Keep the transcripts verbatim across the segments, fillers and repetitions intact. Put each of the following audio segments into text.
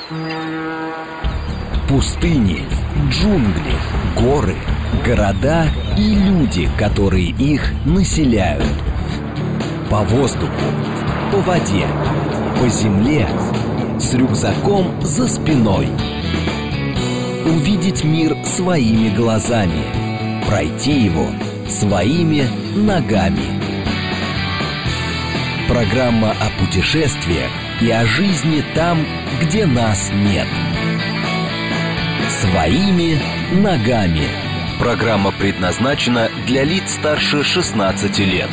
Пустыни, джунгли, горы, города и люди, которые их населяют. По воздуху, по воде, по земле, с рюкзаком за спиной. Увидеть мир своими глазами, пройти его своими ногами. Программа о путешествиях и о жизни там, где нас нет. Своими ногами. Программа предназначена для лиц старше шестнадцати лет.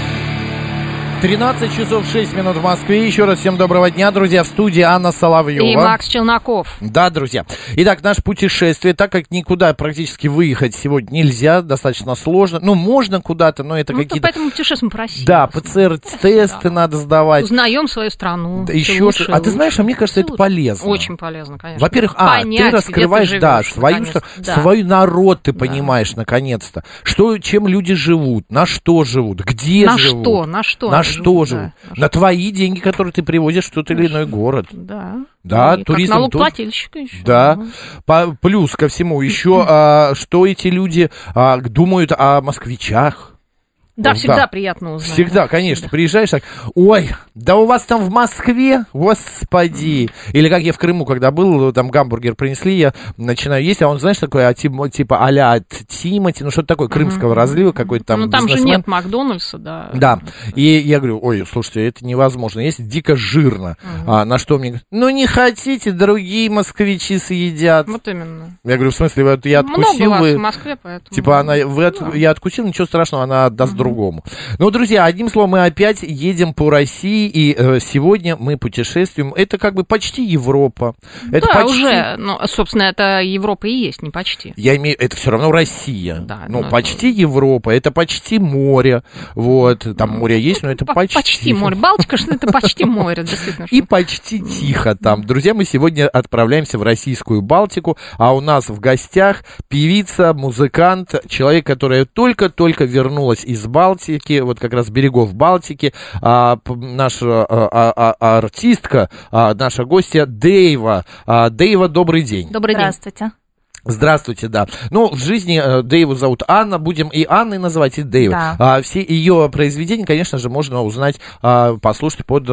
тринадцать часов шесть минут в Москве. Еще раз всем доброго дня, друзья. В студии Анна Соловьева. И Макс Челноков. Да, друзья. Итак, наше путешествие, так как никуда практически выехать сегодня нельзя, достаточно сложно. Ну, можно куда-то, но это ну, какие-то... поэтому путешествуем по России. Да, ПЦР-тесты да. надо сдавать. Узнаем свою страну. Еще что. А ты знаешь, а мне кажется, это полезно. Очень полезно, конечно. Во-первых, а, понять, ты раскрываешь, ты да, живешь, свою, да. свой народ ты да. понимаешь, наконец-то. Что, чем люди живут, на что живут, где на живут. Что, на что, на что живут. живут. Да. На твои деньги, которые ты привозишь в тот или иной город. Да. Да, и туризм. Как налогоплательщика еще. Да. По, плюс ко всему еще, а, что эти люди а, думают о москвичах. Да, ну, всегда да. приятно узнать. Всегда, конечно. Всегда. Приезжаешь так, ой, да у вас там в Москве, господи. Или как я в Крыму, когда был, там гамбургер принесли, я начинаю есть, а он, знаешь, такой, а, типа, типа а-ля от Тимати, ну что-то такое, крымского mm-hmm. разлива какой-то там. Ну там бизнесмен. же нет Макдональдса, да. Да, и я говорю, ой, слушайте, это невозможно, есть дико жирно. Mm-hmm. А, на что мне говорят, ну не хотите, другие москвичи съедят. Вот именно. Я говорю, в смысле, вот я откусил, много вы... вас в Москве, поэтому... Типа она, вы от... да. я откусил, ничего страшного, она отдаст mm-hmm. другому. Ну, друзья, одним словом, мы опять едем по России, и э, сегодня мы путешествуем. Это как бы почти Европа. Это да, почти... уже, ну, собственно, это Европа и есть, не почти. Я имею, это все равно Россия. Да, ну, ну, почти это... Европа, это почти море. Вот, там море есть, но это почти. Почти море. Балтика, что это почти море, действительно. И почти тихо там. Друзья, мы сегодня отправляемся в российскую Балтику, а у нас в гостях певица, музыкант, человек, которая только-только вернулась из Балтики, вот как раз с берегов Балтики, а, наша а, а, а, артистка, а, наша гостья Дейва. А, Дейва, добрый день. Добрый день. Здравствуйте. Здравствуйте, да. Ну, в жизни э, Дейву зовут Анна, будем и Анной называть, и Дейвой. Да. А, все ее произведения, конечно же, можно узнать, а, послушать под э,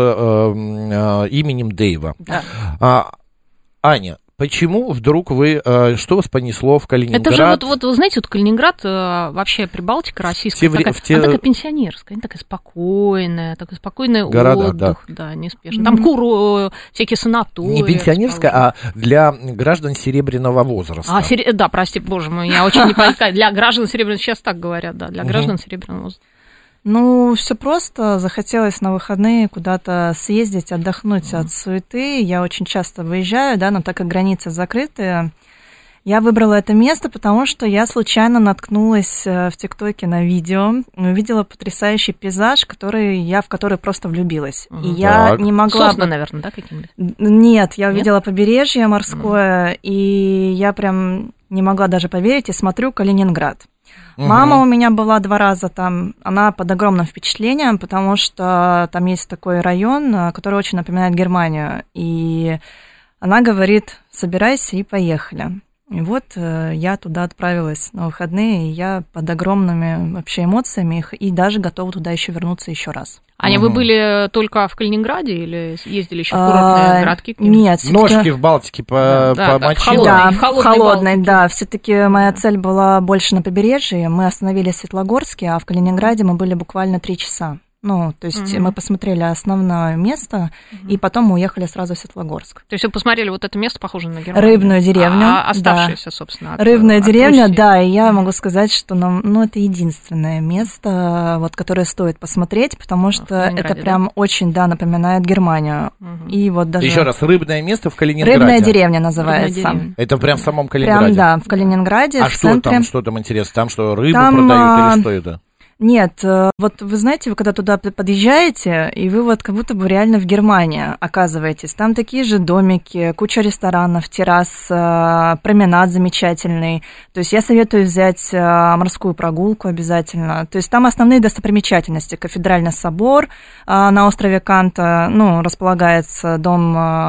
э, именем Дейва. Да. А, Аня, почему вдруг вы, э, что вас понесло в Калининград? Это же вот, вот вы знаете, вот Калининград, э, вообще Прибалтика российская, те, такая, те... она такая пенсионерская, она такая спокойная, такой спокойный города, отдых, да, да неспешно. Там куру, всякие санатории. Не пенсионерская, а для граждан серебряного возраста. А, сер... да, прости, боже мой, я очень не понимаю, для граждан серебряного, сейчас так говорят, да, для граждан серебряного возраста. Ну, все просто. Захотелось на выходные куда-то съездить, отдохнуть mm. от суеты. Я очень часто выезжаю, да, но так как границы закрыты, я выбрала это место, потому что я случайно наткнулась в ТикТоке на видео, увидела потрясающий пейзаж, который, я в который просто влюбилась. Mm. И я так. не могла... Сосны, наверное, да, какие-нибудь? Нет, я увидела Нет? побережье морское, mm. и я прям не могла даже поверить, и смотрю Калининград. Угу. Мама у меня была два раза там, она под огромным впечатлением, потому что там есть такой район, который очень напоминает Германию, и она говорит, собирайся и поехали. И вот я туда отправилась на выходные, и я под огромными вообще эмоциями, и даже готова туда еще вернуться еще раз. Аня, угу. вы были только в Калининграде или ездили еще в курортные а, городки? Нет. Ножки в Балтике по, да, помочила? Да, в холодной, в холодной, да. Все-таки моя цель была больше на побережье. Мы остановились в Светлогорске, а в Калининграде мы были буквально три часа. Ну, то есть mm-hmm. мы посмотрели основное место, mm-hmm. и потом мы уехали сразу в Светлогорск. То есть вы посмотрели вот это место, похоже на Германию? Рыбную деревню. А оставшееся, да. собственно, от, Рыбная от деревня, Руси. да, и я могу сказать, что нам, ну, это единственное место, вот, которое стоит посмотреть, потому что это прям да? очень, да, напоминает Германию. Mm-hmm. И вот даже... Еще раз, рыбное место в Калининграде? Рыбная деревня называется. Рыбная деревня. Это прям в самом Калининграде? Прям, да, в Калининграде, а в что центре. там, что там интересно? Там что, рыбу там, продают или что это? Нет, вот вы знаете, вы когда туда подъезжаете, и вы вот как будто бы реально в Германии оказываетесь. Там такие же домики, куча ресторанов, террас, променад замечательный. То есть я советую взять морскую прогулку обязательно. То есть там основные достопримечательности. Кафедральный собор на острове Канта, ну, располагается дом...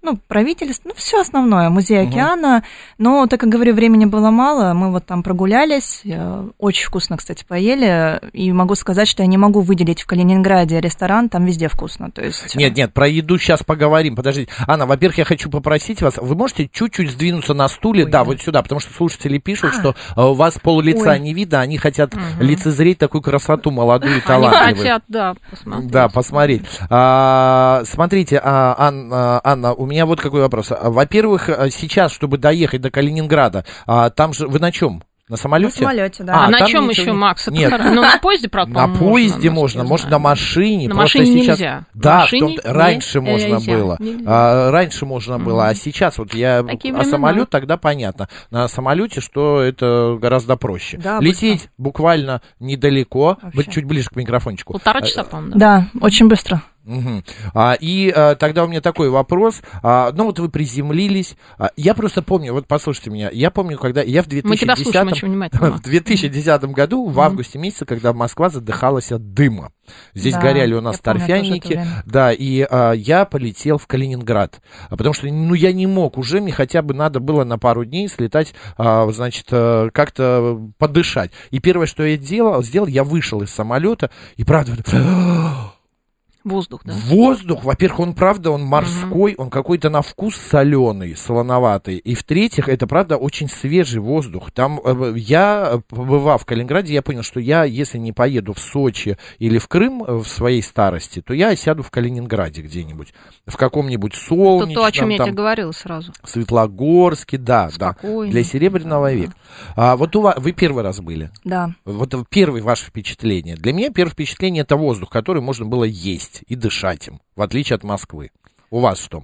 ну, правительство, ну, все основное, музей океана. Угу. Но, так как говорю, времени было мало, мы вот там прогулялись, очень вкусно, кстати, поели, и могу сказать, что я не могу выделить в Калининграде ресторан, там везде вкусно, то есть... Нет, нет, про еду сейчас поговорим, подождите. Анна, во-первых, я хочу попросить вас, вы можете чуть-чуть сдвинуться на стуле, Ой, да, да, вот сюда, потому что слушатели пишут, а. что у вас пол-лица Ой. не видно, они хотят угу. лицезреть такую красоту молодую и талантливую. Они хотят, да, посмотреть. Да, посмотреть. А, смотрите, а, Анна, Анна, у меня вот какой вопрос. Во-первых, сейчас, чтобы доехать до Калининграда, а, там же вы на чем? На самолете? На самолете, да. А, а на чем еще, не... Макс? Нет. Ну, на поезде, правда, На поезде можно, можно, можно на машине. На машине сейчас... нельзя. Да, машине том... раньше не... можно нельзя. было. Нельзя. А, раньше можно mm-hmm. было, а сейчас вот я... Такие а времена. самолет тогда понятно. На самолете, что это гораздо проще. Да, лететь быстро. Буквально недалеко, быть чуть ближе к микрофончику. Полтора часа, по-моему. Да, да, очень быстро. Угу. А, и а, тогда у меня такой вопрос. А, ну вот вы приземлились. А, я просто помню, вот послушайте меня, я помню, когда я в две тысячи десятом, в две тысячи десятом году, в августе месяце, когда Москва задыхалась от дыма. Здесь да, горяли у нас торфяники, да, и а, я полетел в Калининград, потому что, ну, я не мог уже, мне хотя бы надо было на пару дней слетать, а, значит, а, как-то подышать. И первое, что я делал, сделал, я вышел из самолета, и правда... Воздух, да? Воздух, во-первых, он, правда, он морской, uh-huh. он какой-то на вкус соленый, солоноватый. И, в-третьих, это, правда, очень свежий воздух. Там, я, побывав в Калининграде, я понял, что я, если не поеду в Сочи или в Крым в своей старости, то я сяду в Калининграде где-нибудь, в каком-нибудь солнечном. Это то, о чем я тебе говорила сразу. Светлогорске, да, Спокойно. Да, для Серебряного века. А, вот у вас, вы первый раз были? Да. Вот первое ваше впечатление. Для меня первое впечатление — это воздух, который можно было есть и дышать им, в отличие от Москвы. У вас что?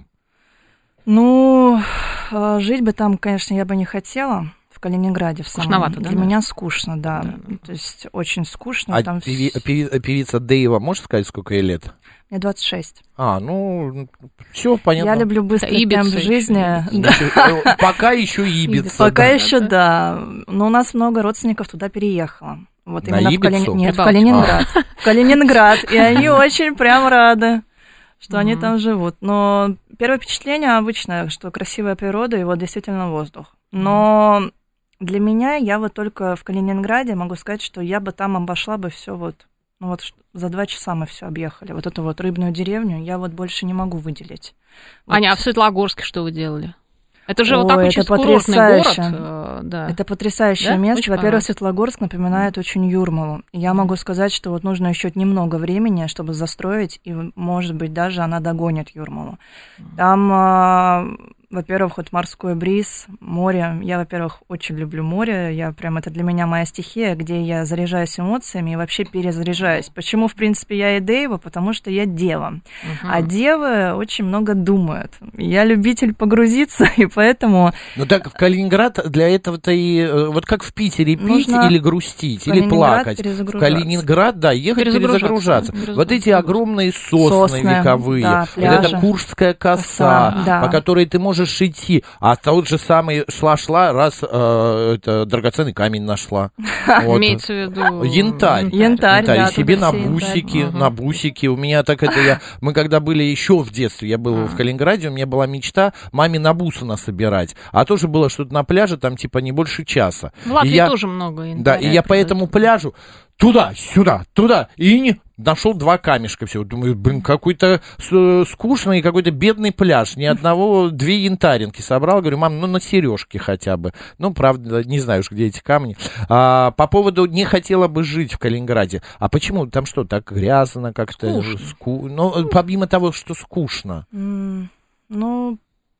Ну, жить бы там, конечно, я бы не хотела, в Калининграде в самом. Скучновато, да? Для меня скучно, да. да. То есть очень скучно. А там певи, певи, певица Дэйва, можешь сказать, сколько ей лет? Мне двадцать шесть. А, ну, все понятно. Я люблю быстрый темп жизни. Да. Пока еще Ибица. Пока еще, да. Но у нас много родственников туда переехало. Вот на именно Ибицу? в Кали... Нет, в Калининград. А. В Калининград. И они очень прям рады, что mm-hmm. они там живут. Но первое впечатление обычное, что красивая природа и вот действительно воздух. Но mm-hmm. для меня, я вот только в Калининграде могу сказать, что я бы там обошла бы все вот, ну вот за два часа мы все объехали. Вот эту вот рыбную деревню я вот больше не могу выделить. Вот. Аня, а в Светлогорске что вы делали? Это же Ой, вот такой чисто курортный город. Э, да. Это потрясающее да? место. Очень Во-первых, Светлогорск напоминает mm. очень Юрмалу. Я могу сказать, что вот нужно еще немного времени, чтобы застроить, и, может быть, даже она догонит Юрмалу. Mm. Там, э, во-первых, вот морской бриз, море. Я, во-первых, очень люблю море. Я прям, это для меня моя стихия, где я заряжаюсь эмоциями и вообще перезаряжаюсь. Почему, в принципе, я и Дэйва? Потому что я дева. Uh-huh. А девы очень много думают. Я любитель погрузиться, и поэтому... Ну так, в Калининград для этого-то и... Вот как в Питере пить нужно или грустить, или плакать. В Калининград, да, ехать перезагружаться. перезагружаться. Вот эти огромные сосны, сосны вековые, да, вот эта Куршская коса, коса да. по которой ты можешь идти, а тот же самый шла-шла, раз э, это драгоценный камень нашла. Вот. Имеется в виду... Янтарь. Янтарь, да. И себе на бусики, янтарь. на бусики. У меня так это я... Мы когда были еще в детстве, я был в Калининграде, у меня была мечта маме на бусы насобирать. А тоже было что-то на пляже, там типа не больше часа. В Латвии я... тоже много янтаря. Да, и я по этому пляжу туда, сюда, туда, и не... Нашел два камешка всего. Думаю, блин, какой-то скучный, какой-то бедный пляж. Ни одного, две янтаринки собрал. Говорю, мам, ну на сережке хотя бы. Ну, правда, не знаю уж, где эти камни. А, по поводу не хотела бы жить в Калининграде. А почему? Там что, так грязно как-то? Ску... Ну, помимо того, что скучно. Mm, ну...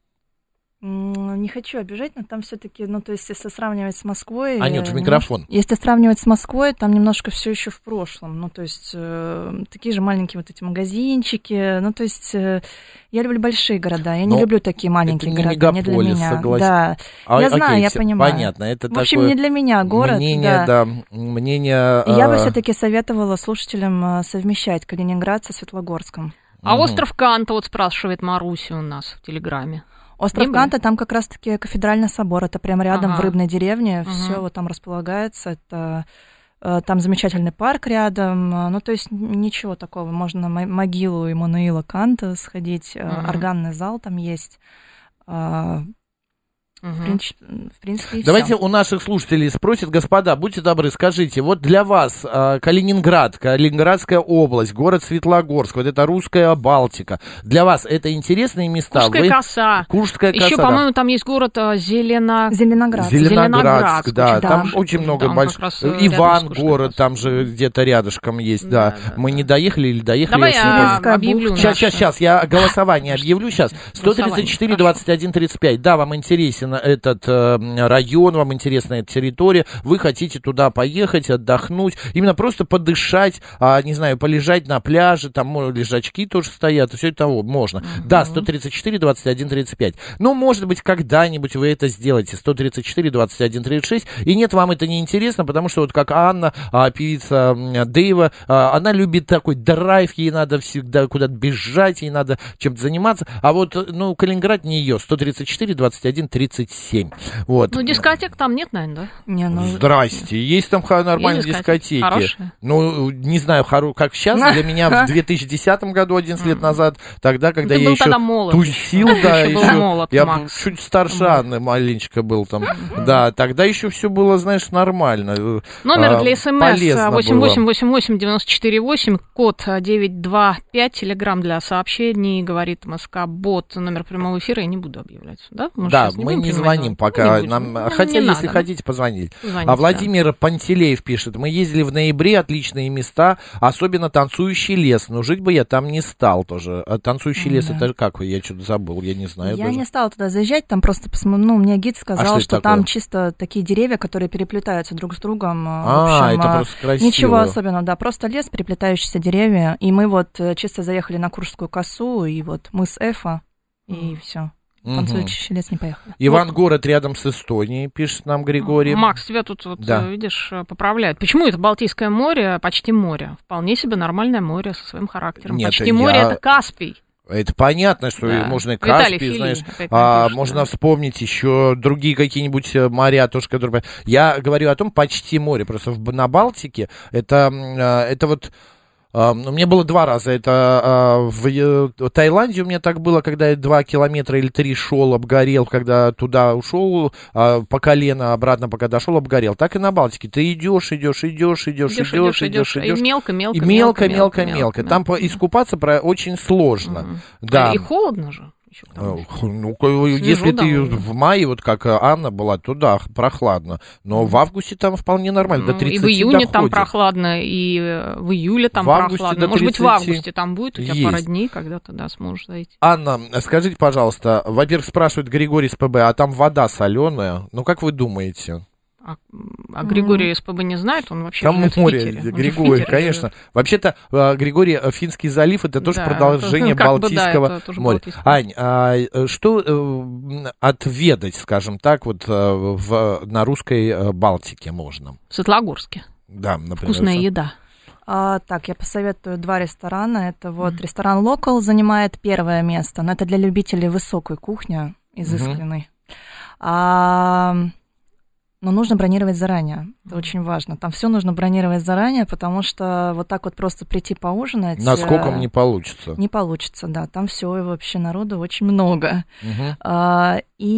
Не хочу обижать, но там все-таки, ну, то есть, если сравнивать с Москвой... Анют, в микрофон. Если сравнивать с Москвой, там немножко все еще в прошлом. Ну, то есть, э, такие же маленькие вот эти магазинчики. Ну, то есть, э, я люблю большие города. Я но не люблю такие маленькие это не города. Не для меня. Согласен. Да. А, я окей, знаю, я понимаю. Понятно. Это в общем, не для меня город. Мнение, да. да, мнение... Я а... бы все-таки советовала слушателям совмещать Калининград со Светлогорском. А угу. остров Канта, вот спрашивает Маруся у нас в Телеграме. Остров Канта, там как раз-таки кафедральный собор, это прям рядом ага. в рыбной деревне, ага. все вот там располагается, это Там замечательный парк рядом. Ну, то есть ничего такого. Можно на могилу Иммануила Канта сходить. Uh-huh. Органный зал там есть. В принципе, в принципе, и Давайте всё. У наших слушателей спросят, господа, будьте добры, скажите, вот для вас э, Калининград, Калининградская область, город Светлогорск, вот это русская Балтика, для вас это интересные места? Куршская Вы... коса. Куршская коса. Еще, да. по-моему, там есть город Зелено... Зеленоград. Зеленоградск, да, да, там да, очень да, много там больших. Иван город, там же где-то рядышком есть, да. да. да Мы да. не доехали или доехали? Давай я, я объявлю. Сейчас, сейчас, сейчас, я голосование объявлю сейчас. сто тридцать четыре двадцать один тридцать пять. Да, вам интересен этот район, вам интересна эта территория, вы хотите туда поехать, отдохнуть, именно просто подышать, а, не знаю, полежать на пляже, там лежачки тоже стоят, все это можно. Uh-huh. Да, сто тридцать четыре двадцать один тридцать пять. Но, может быть, когда-нибудь вы это сделаете. сто тридцать четыре двадцать один тридцать шесть. И нет, вам это не интересно, потому что вот как Анна, а, певица Дэйва, а, она любит такой драйв, ей надо всегда куда-то бежать, ей надо чем-то заниматься. А вот, ну, Калининград не ее. сто тридцать четыре двадцать один тридцать семь. Вот. Ну, дискотек там нет, наверное, да? Не, ну... Здрасте, есть там нормальные есть дискотеки. Хорошие? Ну, не знаю, как сейчас, для меня в две тысячи десятом году, одиннадцать лет назад, тогда, когда я еще тусил, да, еще, я чуть старше Анны маленечко был там, да, тогда еще все было, знаешь, нормально. Номер для СМС восемь восемь восемь восемь девять четыре восемь, код девять два пять, телеграм для сообщений, говорит МСК-бот, номер прямого эфира я не буду объявлять, да? Да, мы не звоним пока, нам, хотя если хотите, позвонить. А Владимир Пантелеев пишет: мы ездили в ноябре, отличные места, особенно танцующий лес, но жить бы я там не стал тоже. А танцующий лес, да. Это как? Я что-то забыл, я не знаю. Я даже. не стала туда заезжать, там просто, ну, мне гид сказал, а что, что там чисто такие деревья, которые переплетаются друг с другом. А, общем, это просто красиво. Ничего особенного, да, просто лес, переплетающиеся деревья, и мы вот чисто заехали на Куршскую косу, и вот мыс Эфа, и все. Танцующий лес не поехал. Ивангород рядом с Эстонией, пишет нам Григорий. Макс, тебя тут, вот, да. видишь, поправляют. Почему это Балтийское море, почти море? Вполне себе нормальное море со своим характером. Нет, почти я... море — это Каспий. Это понятно, что да. можно и Каспий, Виталий знаешь, Фили, а, напишет, можно да. вспомнить еще другие какие-нибудь моря, тоже, которые... Я говорю о том, почти море, просто в, на Балтике это, это вот... Uh, у меня было два раза. Это uh, в uh, Таиланде у меня так было, когда я два километра или три шел, обгорел, когда туда ушел uh, по колено, обратно пока дошел, обгорел. Так и на Балтике. Ты идешь, идешь, идешь, идешь, идешь, идешь, идешь, идешь. И мелко, мелко, и мелко, мелко, мелко, мелко. мелко. Там мелко. Искупаться про очень сложно. Mm-hmm. Да. И холодно же. Ну, Снежу, если да, ты уже. В мае, вот как Анна была, то да, прохладно. Но в августе там вполне нормально, ну, до тридцати и в июне доходит. Там прохладно, и в июле там в прохладно. Может быть, в августе там будет у тебя есть. Пара дней, когда ты да, сможешь зайти. Анна, скажите, пожалуйста, во-первых, спрашивает Григорий с ПБ, а там вода соленая? Ну, как вы думаете? А, а Григорий mm. СПБ не знает, он вообще там живет море, в Питере. Григорий, конечно. Живет. Вообще-то Григорий, Финский залив, это тоже да, продолжение это, Балтийского бы, да, моря. Ань, а что э, отведать, скажем так, вот э, в, на русской Балтике можно? В Светлогорске. Да, например. Вкусная еда. А, так, я посоветую два ресторана. Это вот mm. ресторан Local занимает первое место, но это для любителей высокой кухни, изысканной. Mm-hmm. А... Но нужно бронировать заранее. Это очень важно. Там все нужно бронировать заранее, потому что вот так вот просто прийти поужинать... Наскоком не получится. Не получится, да. Там все вообще народу очень много. Угу. А,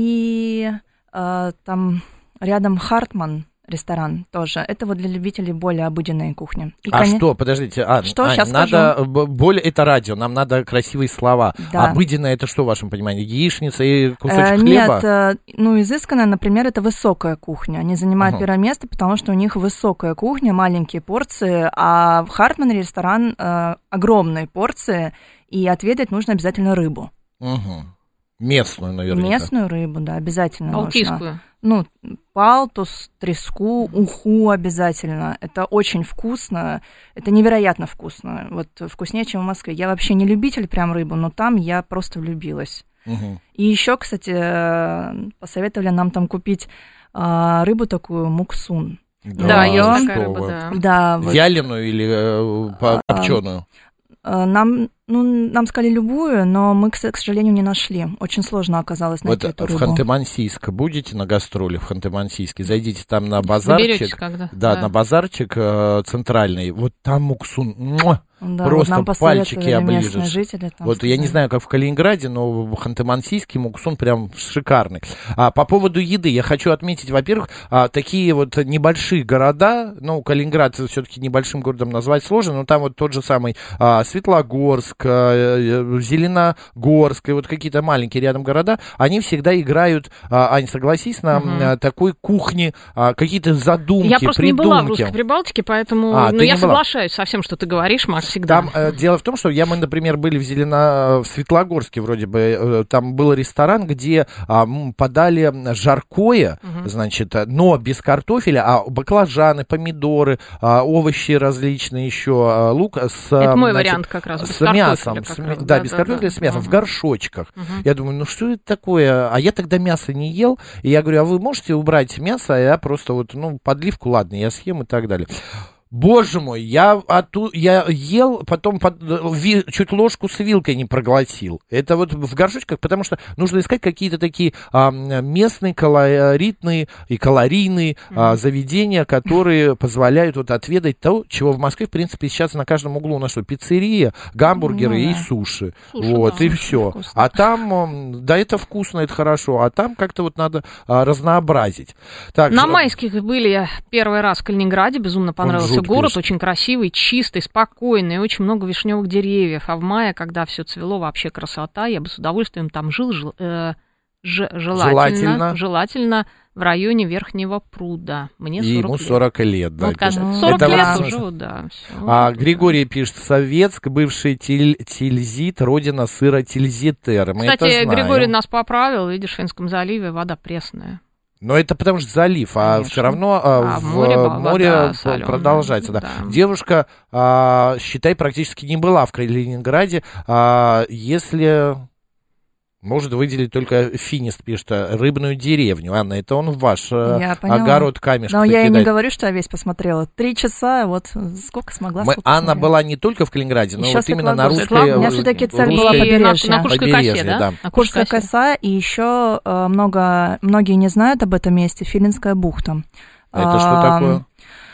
и а, там рядом Хартман ресторан тоже. Это вот для любителей более обыденной кухни. И, а конечно... что, подождите, а, что, Ань, сейчас надо скажу. более, это радио, нам надо красивые слова. Да. Обыденное это что в вашем понимании? Яичница и кусочек э, хлеба? Нет, э, ну изысканная, например, это высокая кухня. Они занимают uh-huh. первое место, потому что у них высокая кухня, маленькие порции, а в Хартмане ресторан э, огромные порции, и отведать нужно обязательно рыбу. Угу. Местную, наверное. Местную рыбу, да, обязательно Балтийскую. нужно. Ну, палтус, треску, уху обязательно. Это очень вкусно. Это невероятно вкусно. Вот вкуснее, чем в Москве. Я вообще не любитель прям рыбы, но там я просто влюбилась. Угу. И еще, кстати, посоветовали нам там купить а, рыбу такую муксун. Да, да есть такая рыба, да. да вот. Вяленую или э, копченую? Нам, ну, нам сказали любую, но мы, к сожалению, не нашли. Очень сложно оказалось найти вот эту рыбу. В Ханты-Мансийск будете на гастроли в Ханты-Мансийске? Зайдите там на базарчик. Когда? Да, да, на базарчик э, центральный. Вот там муксун. Муа! Да, просто вот нам пальчики оближешь. Жители, там вот сказали. Я не знаю, как в Калининграде, но в Ханты-Мансийске муксун прям шикарный. А по поводу еды я хочу отметить, во-первых, а, такие вот небольшие города, ну, Калининград все-таки небольшим городом назвать сложно, но там вот тот же самый а, Светлогорск, а, Зеленогорск и вот какие-то маленькие рядом города, они всегда играют, а, Ань, согласись, на угу. а, такой кухне, а, какие-то задумки, я просто придумки. не была в Русской Прибалтике, поэтому а, ну, я была. соглашаюсь со всем, что ты говоришь, Маш, всегда. Там э, дело в том, что я, мы, например, были в Зелено... в Светлогорске вроде бы, э, там был ресторан, где э, подали жаркое, угу. значит, но без картофеля, а баклажаны, помидоры, э, овощи различные еще, э, лук с... Это мой значит, вариант как раз, без с мясом, как с, раз, да, да, без да, картофеля, да, с мясом, угу. в горшочках. Угу. Я думаю, ну что это такое? А я тогда мясо не ел, и я говорю, а вы можете убрать мясо, а я просто вот, ну, подливку, ладно, я съем и так далее. Боже мой, я, оту, я ел, потом под, ви, чуть ложку с вилкой не проглотил. Это вот в горшочках, потому что нужно искать какие-то такие а, местные колоритные и калорийные mm-hmm. а, заведения, которые позволяют вот отведать то, чего в Москве, в принципе, сейчас на каждом углу у нас что, пиццерия, гамбургеры mm-hmm. и суши. Слушай, вот, да, и все. Вкусно. А там, да, это вкусно, это хорошо, а там как-то вот надо а, разнообразить. Так, на что... майских были первый раз в Калининграде, безумно понравился. Город пишет. Очень красивый, чистый, спокойный, очень много вишневых деревьев. А в мае, когда все цвело, вообще красота. Я бы с удовольствием там жил, жил э, ж, желательно, желательно, желательно в районе Верхнего пруда. Мне сорок и ему лет. сорок лет, да. Вот, сорок это лет вот... уже, да. Все. А, Григорий пишет, Советск, бывший тель, Тильзит, родина сыра Тильзитер. Мы Кстати, это знаем. Григорий нас поправил, видишь, в Финском заливе вода пресная. Но это потому что залив, а Конечно. Все равно а, а, в море, море вода, продолжается. Да. Да. Девушка, а, считай, практически не была в Калининграде, а, если... Может выделить только финист, пишет, рыбную деревню. Анна, это он в ваш я огород камешек. Но я и не говорю, что я весь посмотрела. Три часа, вот сколько смогла. Мы, сколько Анна смотрела. была не только в Калининграде, но еще вот именно на русской... У меня все-таки цель была побережье. На, на Куршской косе, да? да. На Куршская коса, и еще э, много, многие не знают об этом месте, Филинская бухта. Это а, что такое?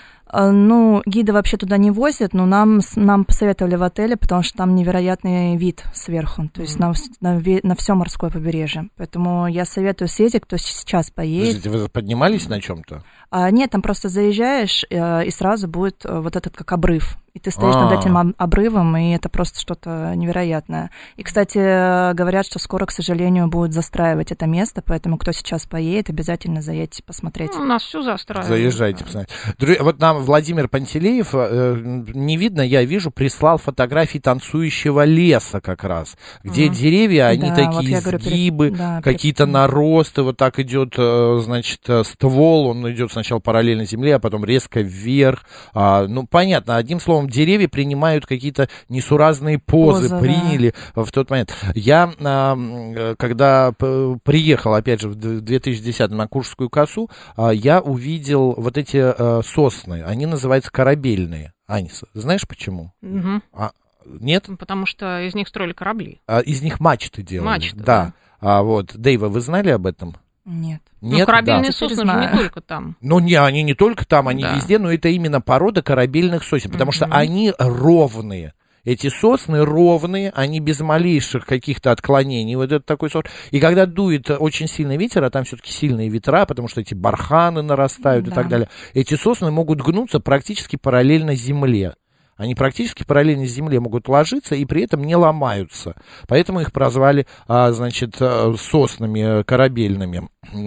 Ну, гиды вообще туда не возят, но нам, нам посоветовали в отеле, потому что там невероятный вид сверху, то есть mm-hmm. на, на, на все морское побережье. Поэтому я советую съездить, кто сейчас поедет. Подождите, вы поднимались на чем-то? А, нет, там просто заезжаешь, э, и сразу будет вот этот как обрыв. И ты стоишь А-а-а. над этим обрывом, и это просто что-то невероятное. И, кстати, говорят, что скоро, к сожалению, будут застраивать это место, поэтому кто сейчас поедет, обязательно заедьте посмотреть. Ну, у нас все застраивают. Заезжайте, посмотрите. Друзья, вот нам Владимир Пантелеев, э, не видно, я вижу, прислал фотографии танцующего леса как раз, где mm. деревья, они да, такие вот изгибы, перед... да, какие-то перед... наросты, вот так идет, значит, ствол, он идет сначала параллельно земле, а потом резко вверх. А, ну, понятно, одним словом, деревья принимают какие-то несуразные позы, Поза, приняли да. в тот момент. Я, а, когда приехал, опять же, в две тысячи десятом на Куршскую косу, а, я увидел вот эти а, сосны, они называются корабельные. Аня, знаешь почему? Угу. А, нет? Потому что из них строили корабли. А, из них мачты делали. Мачты, да. да. А, вот, Дэйва, вы знали об этом? Нет. Нет, ну, корабельные да. сосны же не только там. Ну, не, они не только там, они да. везде, но это именно порода корабельных сосен, потому mm-hmm. что они ровные. Эти сосны ровные, они без малейших каких-то отклонений, вот это такой сорт. И когда дует очень сильный ветер, а там все-таки сильные ветра, потому что эти барханы нарастают да. и так далее, эти сосны могут гнуться практически параллельно земле. Они практически параллельно с земле могут ложиться и при этом не ломаются. Поэтому их прозвали, а, значит, соснами корабельными.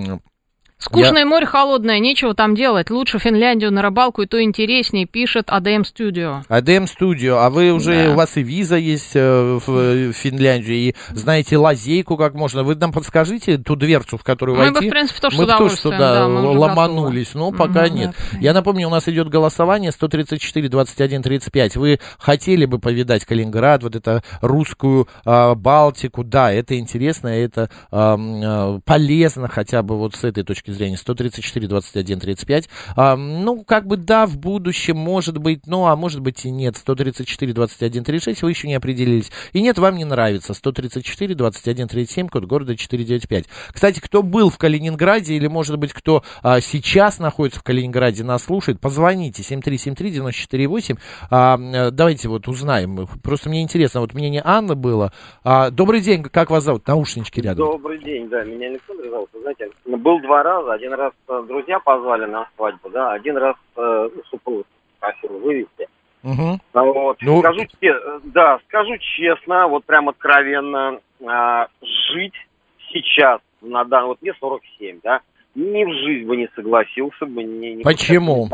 Скучное Я... море холодное, нечего там делать. Лучше Финляндию на рыбалку, и то интереснее, пишет эй ди эм Studio. эй ди эм Studio, а вы уже, да. у вас и виза есть в Финляндию, и знаете лазейку, как можно. Вы нам подскажите ту дверцу, в которую мы войти? Мы бы, в принципе, тоже мы с удовольствием, туда да, ломанулись, но mm-hmm. пока mm-hmm. нет. Я напомню, у нас идет голосование сто тридцать четыре двадцать один тридцать пять. Вы хотели бы повидать Калининград, вот эту русскую а, Балтику? Да, это интересно, это а, полезно хотя бы вот с этой точки зрения? сто тридцать четыре двадцать один тридцать пять. А, ну, как бы да, в будущем, может быть, ну, а может быть и нет. сто тридцать четыре двадцать один тридцать шесть, вы еще не определились. И нет, вам не нравится. сто тридцать четыре двадцать один тридцать семь, код города четыреста девяносто пять. Кстати, кто был в Калининграде или, может быть, кто а, сейчас находится в Калининграде, нас слушает, позвоните. семь три семь три девять четыре восемь. А, давайте вот узнаем. Просто мне интересно, вот мнение Анны было. А, добрый день, как вас зовут? Наушнички рядом. Добрый день, да, меня Александр зовут. Вы знаете, был два раза. Один раз друзья позвали на свадьбу, да, один раз э, супруг просил вывести. Угу. Вот. Ну... Скажу, да, скажу честно, вот прям откровенно, э, жить сейчас, на данный, вот мне сорок семь, да, ни в жизнь бы не согласился бы. Не, не Почему?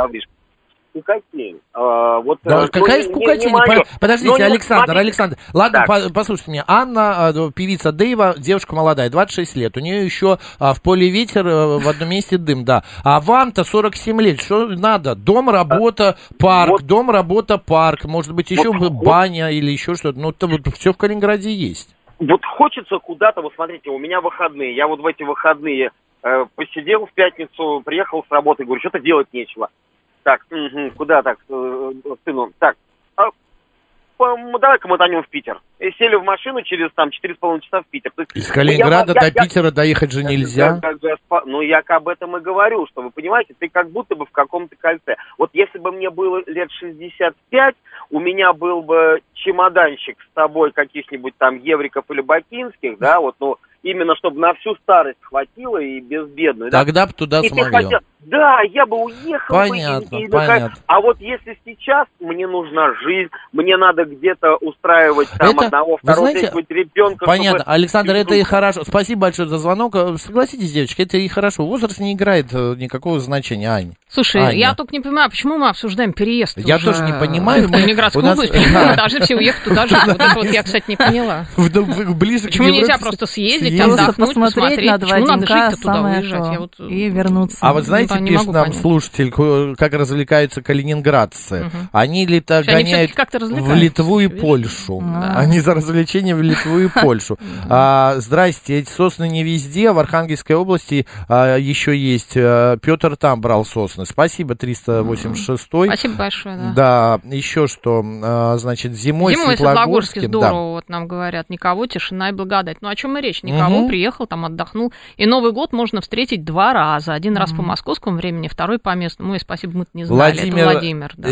Скукотень. А, вот, да, э, какая ну, скукотень? Не, не Подождите, не, Александр, смотрите. Александр. Ладно, по, послушайте меня. Анна, певица Дэйва, девушка молодая, двадцать шесть лет. У нее еще а, в поле ветер, в одном месте дым, да. А вам-то сорок семь лет. Что надо? Дом, работа, парк. Вот, дом, работа, парк. Может быть, еще вот, баня вот, или еще что-то. Ну, то вот все в Калининграде есть. Вот хочется куда-то, вот смотрите, у меня выходные. Я вот в эти выходные э, посидел в пятницу, приехал с работы, говорю, что-то делать нечего. Так, угу, куда так, э, сыну? Так, а, по, давай-ка мотанем в Питер. И сели в машину через там четыре с половиной часа в Питер. То есть, из Калининграда ну, я, до я, Питера я, доехать же нельзя. Я, я, я, ну, я об этом и говорю, что вы понимаете, ты как будто бы в каком-то кольце. Вот если бы мне было лет шестьдесят пять, у меня был бы чемоданчик с тобой каких-нибудь там евриков или бакинских, да, вот, ну, именно чтобы на всю старость хватило и безбедную. Тогда бы туда и смотрел. Хотел... Да, я бы уехал. Понятно, бы, и, и, понятно. А вот если сейчас мне нужна жизнь, мне надо где-то устраивать там это, одного, второго, третьего ребенка. Понятно, чтобы... Александр, это и хорошо. Спасибо большое за звонок. Согласитесь, девочки, это и хорошо. Возраст не играет никакого значения, Ань. Слушай, Аня. я только не понимаю, почему мы обсуждаем переезд. Я уже тоже не понимаю. в Калининградскую нас... область, почему мы должны все уехать туда жить. Вот это вот я, кстати, не поняла. Ближе почему к нельзя просто съездить, съездить. отдохнуть, посмотреть, посмотреть? на два Почему надо денька, жить-то туда уезжать? Я вот... И вернуться. А вот знаете, ну, пишет нам понять. слушатель, как развлекаются калининградцы. Угу. Они ли-то гоняют в Литву и Польшу. Да. Они за развлечения в Литву и Польшу. А, здрасте, эти сосны не везде. В Архангельской области а, еще есть. Петр там брал сосны. Спасибо, триста восемьдесят шестой. Спасибо большое, да. Да, еще что, а, значит, зимой, зимой в Светлогорске здорово, да. вот нам говорят, никого, тишина и благодать. Ну, о чем и речь? Никого, угу. Приехал, там отдохнул. И Новый год можно встретить два раза. Один угу. раз по московскому времени, второй по местному. И спасибо, мы не знали. Владимир, это Владимир, да.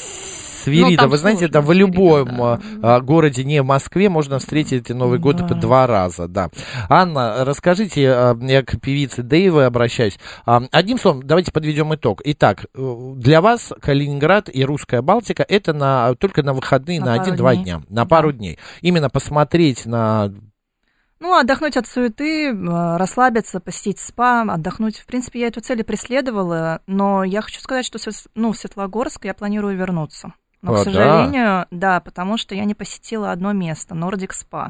Свирида, ну, вы знаете, это в любом Свирида, да. городе, не в Москве, можно встретить Новый год да. по два раза, да. Анна, расскажите, я к певице Дэйвы обращаюсь. Одним словом, давайте подведем итог. Итак, для вас Калининград и Русская Балтика это на, только на выходные, на, на один-два дня, на да. пару дней. Именно посмотреть на... Ну, отдохнуть от суеты, расслабиться, посетить спа, отдохнуть. В принципе, я эту цель и преследовала, но я хочу сказать, что ну, в Светлогорск я планирую вернуться. Но, а, к сожалению, да? да, потому что я не посетила одно место, Nordic Spa.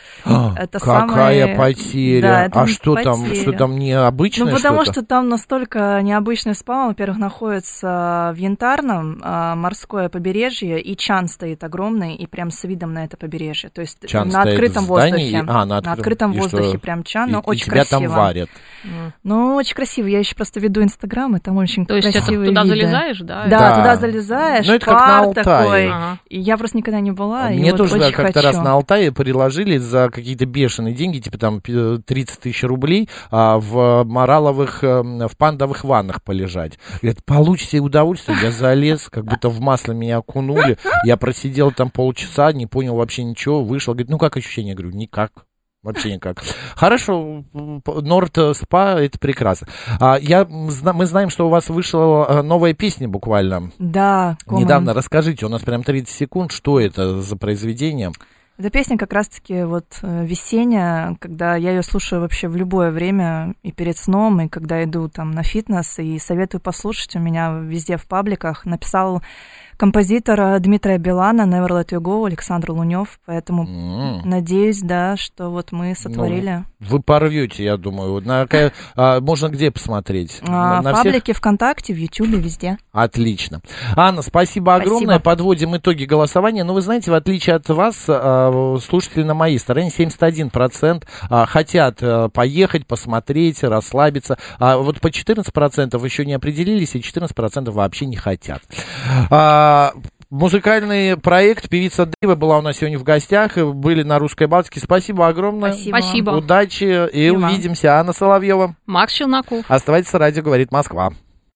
А, это какая самое... потеря! Да, это а что потеря. там, что там необычное? Ну, потому что-то? что там настолько необычный спа, во-первых, находится в Янтарном, а, морское побережье, и чан стоит огромный, и прям с видом на это побережье. То есть чан на открытом воздухе. И... А, на, открытом, на открытом воздухе что? Прям чан, но и, очень и тебя красиво. там варят. Mm. Ну, очень красиво. Я еще просто веду Инстаграм, и там очень То красивые есть это туда виды. залезаешь, да? Да, да, туда залезаешь, ну, это пар как на Алтае. такой. Ага. И я просто никогда не была, а и мне вот тоже очень как-то хочу. раз на Алтае приложили за какие-то бешеные деньги, типа там тридцать тысяч рублей, а в мораловых, в пандовых ваннах полежать. Говорят, получите удовольствие. Я залез, как будто в масло меня окунули. Я просидел там полчаса, не понял вообще ничего, вышел. Говорит, ну как ощущение? Я говорю, никак. Вообще никак. Хорошо, Норд Спа, это прекрасно. А, я, мы знаем, что у вас вышла новая песня буквально. Да. Кома. Недавно. Расскажите, у нас прям тридцать секунд, что это за произведение? Эта песня как раз-таки вот весенняя, когда я ее слушаю вообще в любое время, и перед сном, и когда иду там на фитнес, и советую послушать. У меня везде в пабликах написал композитора Дмитрия Билана, Never Let You Go, Александр Лунев, поэтому Mm. надеюсь, да, что вот мы сотворили. Ну, вы порвете, я думаю. Вот на, а, можно где посмотреть? А, на в паблике всех? ВКонтакте, в Ютубе, везде. Отлично. Анна, спасибо огромное. Спасибо. Подводим итоги голосования. Но вы знаете, в отличие от вас, а, слушатели на моей стороне, семьдесят один процент а, хотят а, поехать, посмотреть, расслабиться. А вот по четырнадцать процентов еще не определились, и четырнадцать процентов вообще не хотят. А, музыкальный проект «Певица Дэйва» была у нас сегодня в гостях. Были на Русской Балтике. Спасибо огромное. Спасибо. Спасибо. Удачи и, И вам. увидимся. Анна Соловьева. Макс Челноков. Оставайтесь, радио говорит Москва.